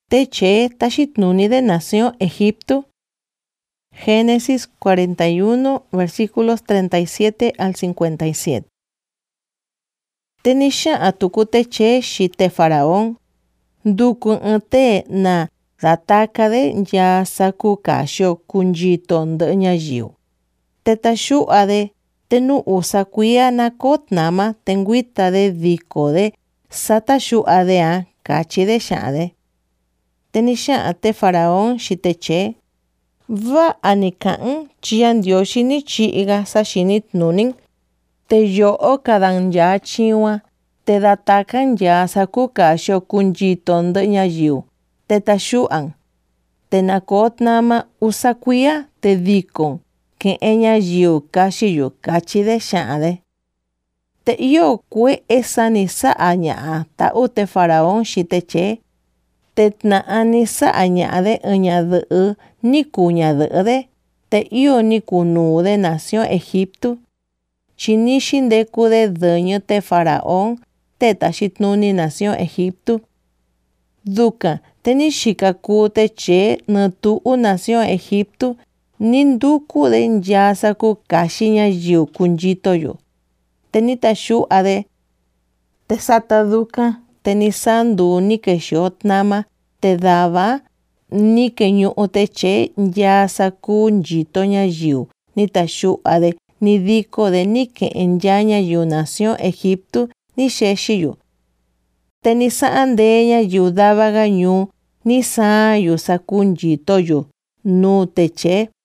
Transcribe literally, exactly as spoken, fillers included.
teche tashitnuni de nación Egipto. Génesis cuarenta y uno, versículos treinta y siete al cincuenta y siete. Tenisha atukuteche shite faraón, dukun na rataka de ya saku kasho kunjiton de ñayiu. Tetashu ade tenu usakuia na kot nama tenguita de diko de satashu ade a kachi de shade. Tenisha ate faraón shiteche va anikaan chian dioshini chiiga sashinit nunin te yo o kadan ya chiwa te datakan ya saku kasho kunjiton de ñayiu. Tetashuan te nakot nama usakuia te dikon que enya yiu kashiyu kachi de shade. Te yo kwe esa nisa aña ta ute faraón shiteche te tna anisa aña de enya de ni kuña de te yo ni kunu de nación Egipto chinishin de kude dueño te faraón te tashitnuni nación Egipto duka teni shikaku che na tu u nación Egipto ninduku de nyasaku kashinya yu kunjito yo. Teni tashu ade te sata duka teni sandu ni que shot nama te daba ni que nyu teche nyasaku njito nya yu ni tashu ade ni diko de ni que enyaña yu nación Egipto ni sheshi yu. Teni saan de ella yu daba ganyu ni sa yu sakunjito yu nu teche